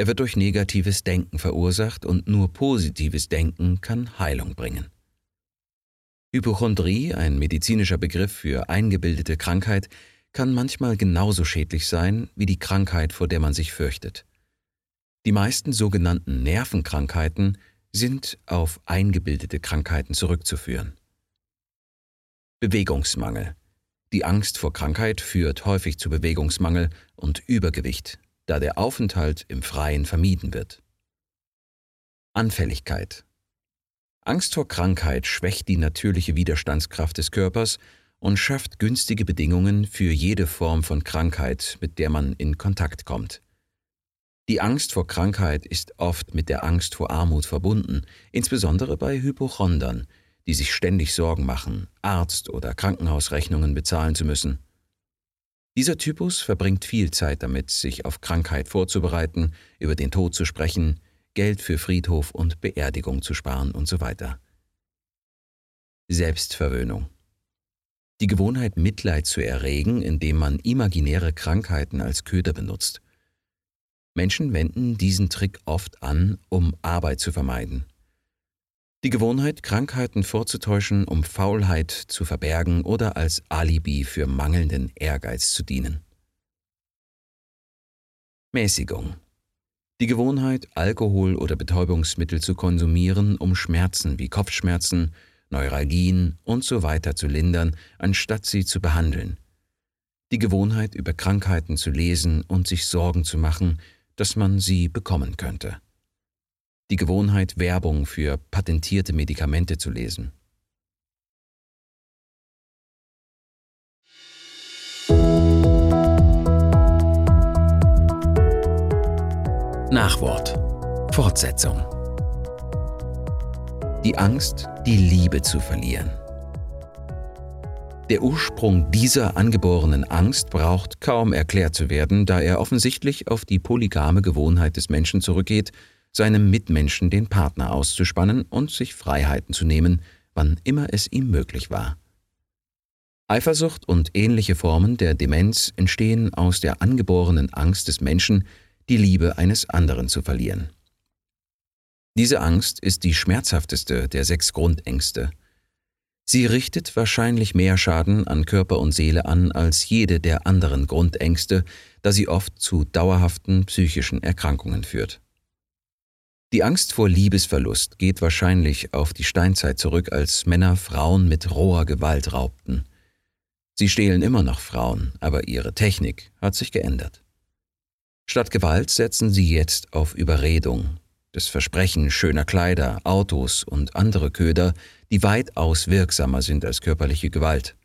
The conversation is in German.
Er wird durch negatives Denken verursacht und nur positives Denken kann Heilung bringen. Hypochondrie, ein medizinischer Begriff für eingebildete Krankheit, kann manchmal genauso schädlich sein wie die Krankheit, vor der man sich fürchtet. Die meisten sogenannten Nervenkrankheiten sind auf eingebildete Krankheiten zurückzuführen. Bewegungsmangel. Die Angst vor Krankheit führt häufig zu Bewegungsmangel und Übergewicht, da der Aufenthalt im Freien vermieden wird. Anfälligkeit. Angst vor Krankheit schwächt die natürliche Widerstandskraft des Körpers und schafft günstige Bedingungen für jede Form von Krankheit, mit der man in Kontakt kommt. Die Angst vor Krankheit ist oft mit der Angst vor Armut verbunden, insbesondere bei Hypochondern, die sich ständig Sorgen machen, Arzt- oder Krankenhausrechnungen bezahlen zu müssen. Dieser Typus verbringt viel Zeit damit, sich auf Krankheit vorzubereiten, über den Tod zu sprechen, Geld für Friedhof und Beerdigung zu sparen und so weiter. Selbstverwöhnung. Die Gewohnheit, Mitleid zu erregen, indem man imaginäre Krankheiten als Köder benutzt. Menschen wenden diesen Trick oft an, um Arbeit zu vermeiden. Die Gewohnheit, Krankheiten vorzutäuschen, um Faulheit zu verbergen oder als Alibi für mangelnden Ehrgeiz zu dienen. Mäßigung. Die Gewohnheit, Alkohol oder Betäubungsmittel zu konsumieren, um Schmerzen wie Kopfschmerzen, Neuralgien und so weiter zu lindern, anstatt sie zu behandeln. Die Gewohnheit, über Krankheiten zu lesen und sich Sorgen zu machen, dass man sie bekommen könnte. Die Gewohnheit, Werbung für patentierte Medikamente zu lesen. Nachwort. Fortsetzung. Die Angst, die Liebe zu verlieren. Der Ursprung dieser angeborenen Angst braucht kaum erklärt zu werden, da er offensichtlich auf die polygame Gewohnheit des Menschen zurückgeht, seinem Mitmenschen den Partner auszuspannen und sich Freiheiten zu nehmen, wann immer es ihm möglich war. Eifersucht und ähnliche Formen der Demenz entstehen aus der angeborenen Angst des Menschen, die Liebe eines anderen zu verlieren. Diese Angst ist die schmerzhafteste der 6 Grundängste. Sie richtet wahrscheinlich mehr Schaden an Körper und Seele an als jede der anderen Grundängste, da sie oft zu dauerhaften psychischen Erkrankungen führt. Die Angst vor Liebesverlust geht wahrscheinlich auf die Steinzeit zurück, als Männer Frauen mit roher Gewalt raubten. Sie stehlen immer noch Frauen, aber ihre Technik hat sich geändert. Statt Gewalt setzen sie jetzt auf Überredung, das Versprechen schöner Kleider, Autos und andere Köder, die weitaus wirksamer sind als körperliche Gewalt.